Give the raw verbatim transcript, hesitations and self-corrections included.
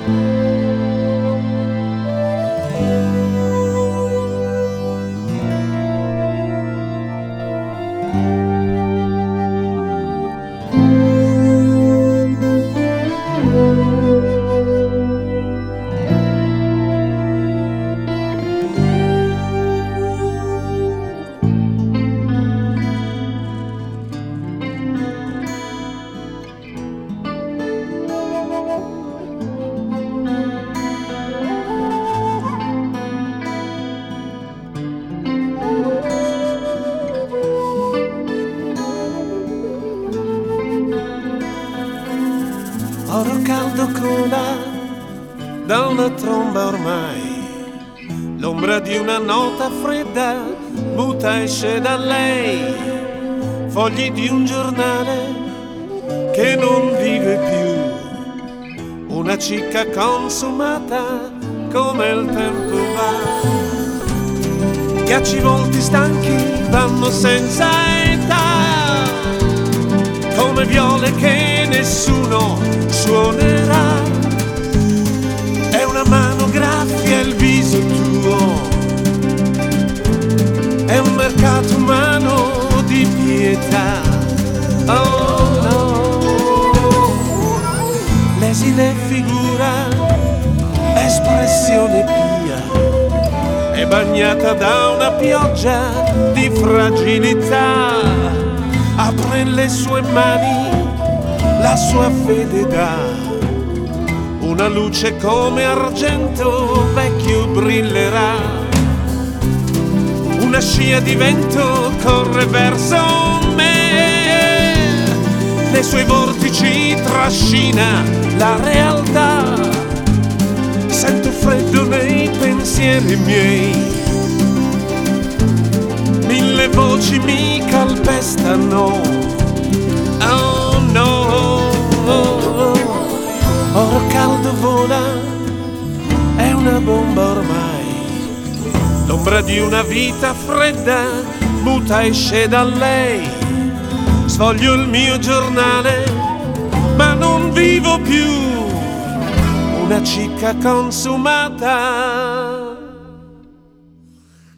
Oro caldo cola da una tromba ormai, l'ombra di una nota fredda muta esce da lei, fogli di un giornale che non vive più, una cicca consumata come il tempo va. Ghiacci volti stanchi vanno senza età, come viole che nessuno suonerà. È una mano graffia il viso tuo, è un mercato umano di pietà. Oh no, l'esile figura, espressione pia, è bagnata da una pioggia di fragilità. Apre le sue mani, la sua fede dà, una luce come argento vecchio brillerà. Una scia di vento corre verso me, nei suoi vortici trascina la realtà. Sento freddo nei pensieri miei, mille voci mi calpestano. Oh no, oro caldo vola, è una bomba ormai, l'ombra di una vita fredda muta esce da lei. Sfoglio il mio giornale ma non vivo più, una cicca consumata.